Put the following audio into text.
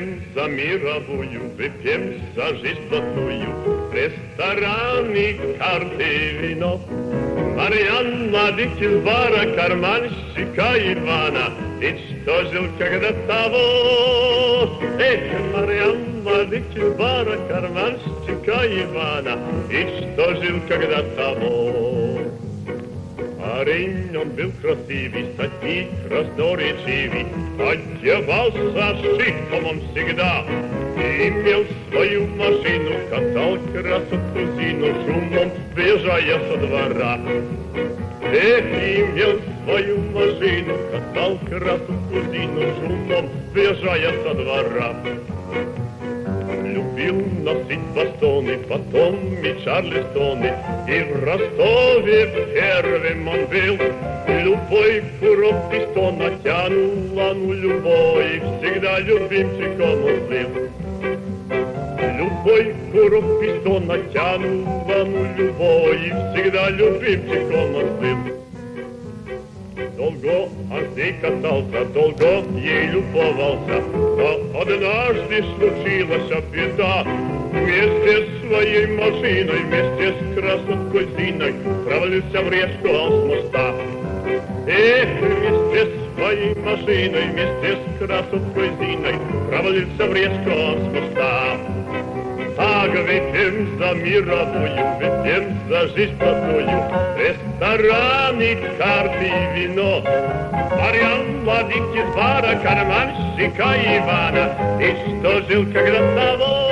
Выпьем за мировую, выпьем за жизнь плотную, рестораны, карты, вино. Марьян, младик из бара, карманщика Ивана, ведь что жил когда того? Эх, Марьян, младик из бара, карманщика Ивана, ведь что жил когда того? Парень, он был красивый, статник, разноречивый, одевался шиком он всегда. Имел свою машину, катал красотку Зину, шумом выезжая со двора. Эх, имел свою машину, катал красотку Зину, шумом выезжая со двора. Любил носить бастоны, потом и Чарльстоны, и в Ростове первым он был. Любой курок пистона тянула, ну любой, всегда любимчиком он был. Любой курок пистона тянула, ну любой, всегда любимчиком он был. Долго он с ней катался, долго ей любовался, но однажды случилась беда. Вместе с своей машиной, вместе с красоткой Зиной провалился в речку он с моста. Эх, вместе с своей машиной, вместе с красоткой Зиной провалился в речку он с моста. Так выпьем за мировую, выпьем за жизнь плотную, рестораны, карты и вино. Марьян, младик из бара, карманщика Ивана, и что жил когда того?